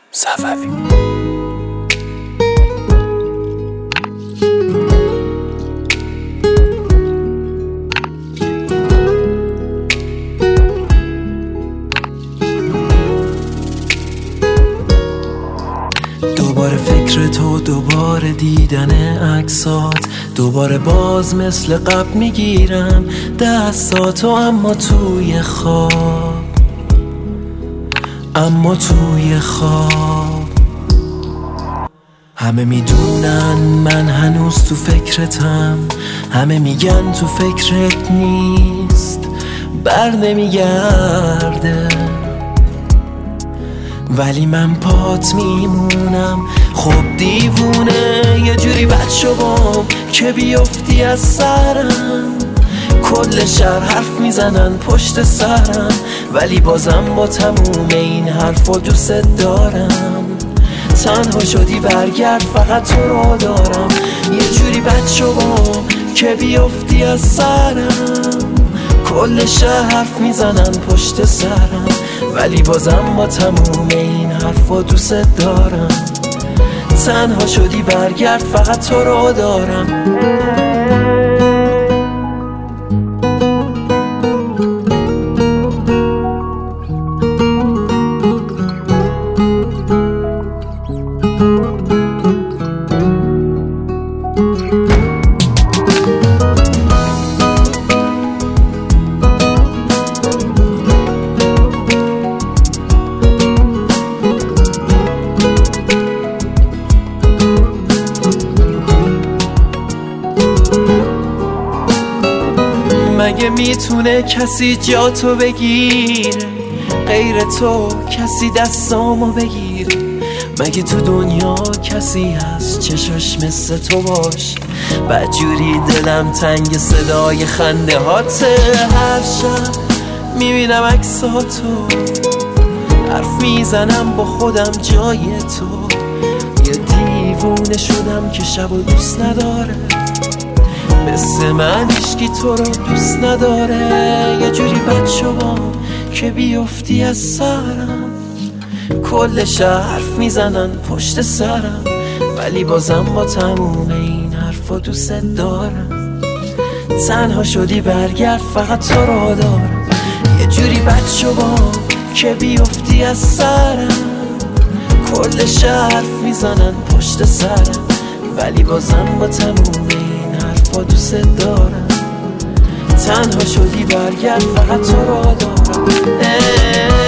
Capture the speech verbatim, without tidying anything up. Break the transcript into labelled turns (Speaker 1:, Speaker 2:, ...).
Speaker 1: صفوی. دوباره فکر تو، دوباره دیدن عکسات، دوباره باز مثل قبل میگیرم دستاتو، اما توی خواب، اما توی خواب. همه میدونن من هنوز تو فکرتم، همه میگن تو فکرت نیست، بر نمیگرده، ولی من پات میمونم. خب دیوونه یه جوری بد شدم که بیفتی از سرم، کل شهر حرف میزنن پشت سرم، ولی بازم با تموم این حرفا دوست دارم. تنها شدی برگرد فقط تو رو دارم، یه جوری بد شدم که بیفتی از سرم، کل شهر حرف میزنن پشت سرم، ولی بازم با تموم این حرفا دوست دارم. تنها شدی برگرد فقط تو رو دارم. مگه میتونه کسی جا تو بگیره غیر تو، کسی دستامو بگیره؟ مگه تو دنیا کسی هست چشاش مثل تو باش؟ بدجوری دلم تنگ صدای خنده هاته، هر شب میبینم عکساتو، حرف میزنم با خودم جای تو. یه دیوونه شدم که شبو دوست نداره، مثل من هیچکی تو رو دوست نداره. یه جوری بد شدم که بیفتی از سرم، کل شهر حرف میزنن پشت سرم، ولی بازم با تموم این حرفا دوست دارم. تنها شدی برگرد فقط تو رو دارم، یه جوری بد شدم که بیفتی از سرم، کل شهر حرف میزنن پشت سرم، ولی بازم با تموم با دوست دارم. تنها شدی برگرد فقط تو رو دارم.